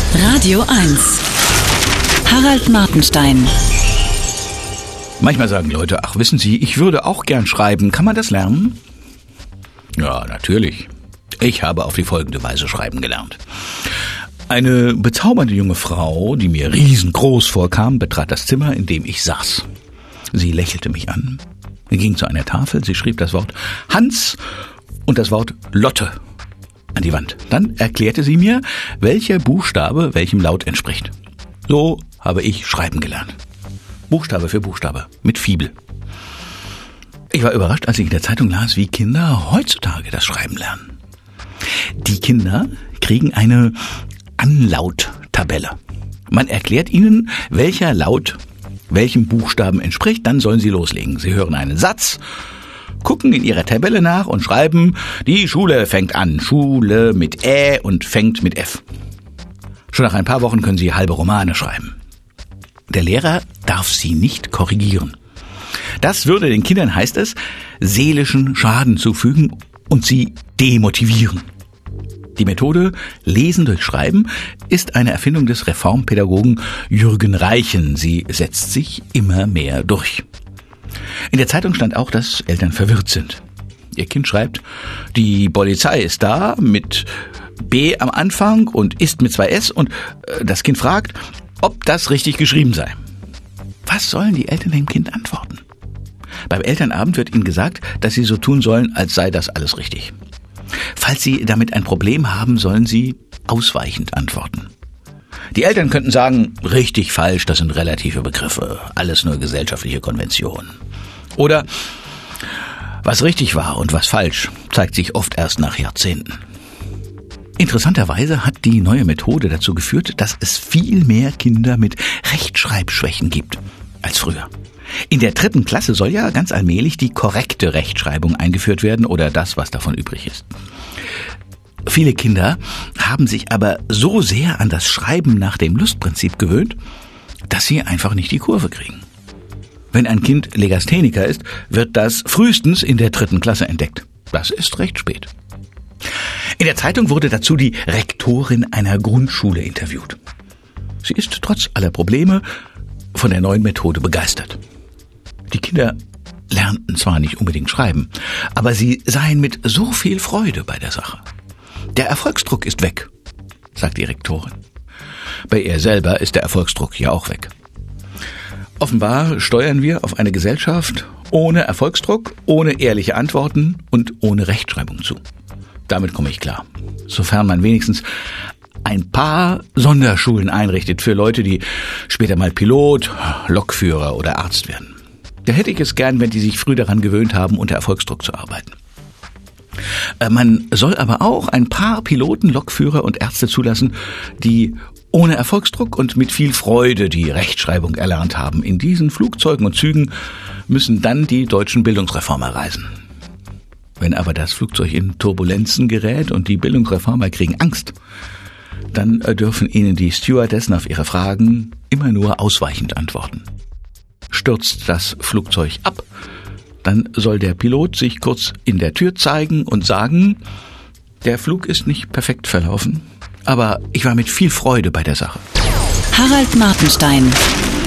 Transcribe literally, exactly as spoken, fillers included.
Radio eins. Harald Martenstein. Manchmal sagen Leute, ach wissen Sie, ich würde auch gern schreiben. Kann man das lernen? Ja, natürlich. Ich habe auf die folgende Weise schreiben gelernt. Eine bezaubernde junge Frau, die mir riesengroß vorkam, betrat das Zimmer, in dem ich saß. Sie lächelte mich an, ging zu einer Tafel, sie schrieb das Wort Hans und das Wort Lotte an die Wand. Dann erklärte sie mir, welcher Buchstabe welchem Laut entspricht. So habe ich schreiben gelernt. Buchstabe für Buchstabe, mit Fibel. Ich war überrascht, als ich in der Zeitung las, wie Kinder heutzutage das Schreiben lernen. Die Kinder kriegen eine Anlauttabelle. Man erklärt ihnen, welcher Laut welchem Buchstaben entspricht, dann sollen sie loslegen. Sie hören einen Satz, gucken in ihrer Tabelle nach und schreiben, die Schule fängt an. Schule mit Ä und fängt mit F. Schon nach ein paar Wochen können sie halbe Romane schreiben. Der Lehrer darf sie nicht korrigieren. Das würde den Kindern, heißt es, seelischen Schaden zufügen und sie demotivieren. Die Methode Lesen durch Schreiben ist eine Erfindung des Reformpädagogen Jürgen Reichen. Sie setzt sich immer mehr durch. In der Zeitung stand auch, dass Eltern verwirrt sind. Ihr Kind schreibt, die Polizei ist da mit B am Anfang und ist mit zwei S und das Kind fragt, ob das richtig geschrieben sei. Was sollen die Eltern dem Kind antworten? Beim Elternabend wird ihnen gesagt, dass sie so tun sollen, als sei das alles richtig. Falls Sie damit ein Problem haben, sollen Sie ausweichend antworten. Die Eltern könnten sagen, richtig, falsch, das sind relative Begriffe, alles nur gesellschaftliche Konventionen. Oder, was richtig war und was falsch, zeigt sich oft erst nach Jahrzehnten. Interessanterweise hat die neue Methode dazu geführt, dass es viel mehr Kinder mit Rechtschreibschwächen gibt als früher. In der dritten Klasse soll ja ganz allmählich die korrekte Rechtschreibung eingeführt werden oder das, was davon übrig ist. Viele Kinder haben sich aber so sehr an das Schreiben nach dem Lustprinzip gewöhnt, dass sie einfach nicht die Kurve kriegen. Wenn ein Kind Legastheniker ist, wird das frühestens in der dritten Klasse entdeckt. Das ist recht spät. In der Zeitung wurde dazu die Rektorin einer Grundschule interviewt. Sie ist trotz aller Probleme von der neuen Methode begeistert. Die Kinder lernten zwar nicht unbedingt schreiben, aber sie seien mit so viel Freude bei der Sache. Der Erfolgsdruck ist weg, sagt die Rektorin. Bei ihr selber ist der Erfolgsdruck ja auch weg. Offenbar steuern wir auf eine Gesellschaft ohne Erfolgsdruck, ohne ehrliche Antworten und ohne Rechtschreibung zu. Damit komme ich klar, sofern man wenigstens ein paar Sonderschulen einrichtet für Leute, die später mal Pilot, Lokführer oder Arzt werden. Da hätte ich es gern, wenn die sich früh daran gewöhnt haben, unter Erfolgsdruck zu arbeiten. Man soll aber auch ein paar Piloten, Lokführer und Ärzte zulassen, die ohne Erfolgsdruck und mit viel Freude die Rechtschreibung erlernt haben. In diesen Flugzeugen und Zügen müssen dann die deutschen Bildungsreformer reisen. Wenn aber das Flugzeug in Turbulenzen gerät und die Bildungsreformer kriegen Angst, dann dürfen ihnen die Stewardessen auf ihre Fragen immer nur ausweichend antworten. Stürzt das Flugzeug ab, dann soll der Pilot sich kurz in der Tür zeigen und sagen, der Flug ist nicht perfekt verlaufen, aber ich war mit viel Freude bei der Sache. Harald Martenstein.